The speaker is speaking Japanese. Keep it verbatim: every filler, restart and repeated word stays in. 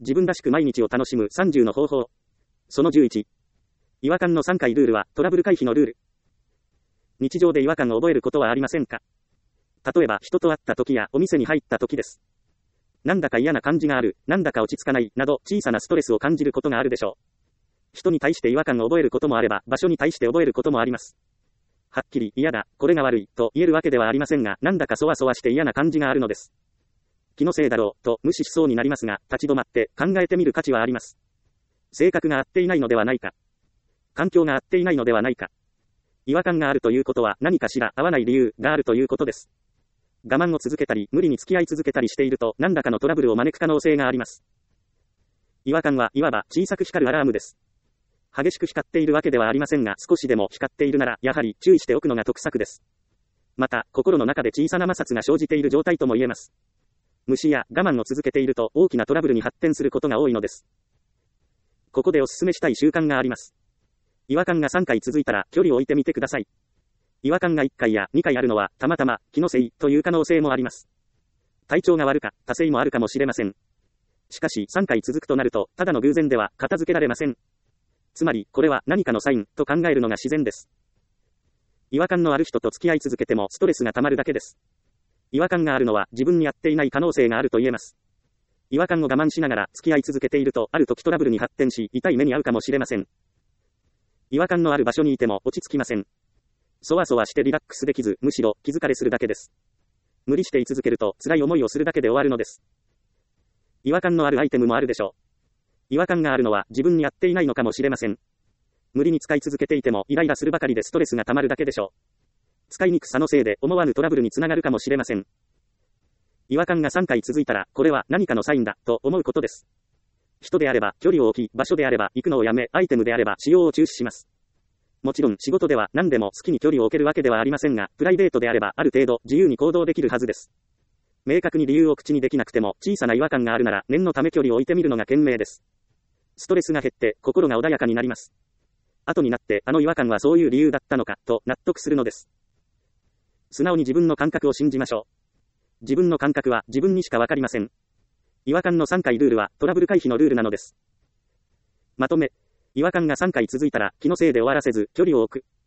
自分らしく毎日を楽しむさんじゅうの方法。そのじゅういち。違和感のさんかいルールはトラブル回避のルール。日常で違和感を覚えることはありませんか？例えば人と会った時やお店に入った時です。なんだか嫌な感じがある、なんだか落ち着かない、など小さなストレスを感じることがあるでしょう。人に対して違和感を覚えることもあれば、場所に対して覚えることもあります。はっきり嫌だ、これが悪い、と言えるわけではありませんが、なんだかそわそわして嫌な感じがあるのです。気のせいだろう、と無視しそうになりますが、立ち止まって考えてみる価値はあります。性格が合っていないのではないか。環境が合っていないのではないか。違和感があるということは何かしら合わない理由があるということです。我慢を続けたり、無理に付き合い続けたりしていると、何らかのトラブルを招く可能性があります。違和感はいわば小さく光るアラームです。激しく光っているわけではありませんが、少しでも光っているなら、やはり注意しておくのが得策です。また、心の中で小さな摩擦が生じている状態とも言えます。無視や我慢を続けていると、大きなトラブルに発展することが多いのです。ここでお勧めしたい習慣があります。違和感がさんかい続いたら、距離を置いてみてください。違和感がいっかいやにかいあるのは、たまたま、気のせい、という可能性もあります。体調が悪か、多勢もあるかもしれません。しかし、さんかい続くとなると、ただの偶然では、片付けられません。つまり、これは何かのサイン、と考えるのが自然です。違和感のある人と付き合い続けても、ストレスが溜まるだけです。違和感があるのは、自分に合っていない可能性があると言えます。違和感を我慢しながら、付き合い続けていると、ある時トラブルに発展し、痛い目に遭うかもしれません。違和感のある場所にいても、落ち着きません。そわそわしてリラックスできず、むしろ気疲れするだけです。無理して居続けると辛い思いをするだけで終わるのです。違和感のあるアイテムもあるでしょう。違和感があるのは自分に合っていないのかもしれません。無理に使い続けていてもイライラするばかりでストレスが溜まるだけでしょう。使いにくさのせいで思わぬトラブルにつながるかもしれません。違和感がさんかい続いたら、これは何かのサインだ、と思うことです。人であれば距離を置き、場所であれば行くのをやめ、アイテムであれば使用を中止します。もちろん仕事では何でも好きに距離を置けるわけではありませんが、プライベートであればある程度自由に行動できるはずです。明確に理由を口にできなくても小さな違和感があるなら念のため距離を置いてみるのが賢明です。ストレスが減って心が穏やかになります。後になってあの違和感はそういう理由だったのかと納得するのです。素直に自分の感覚を信じましょう。自分の感覚は自分にしかわかりません。違和感のさんかいルールはトラブル回避のルールなのです。まとめ。違和感がさんかい続いたら気のせいで終わらせず距離を置く。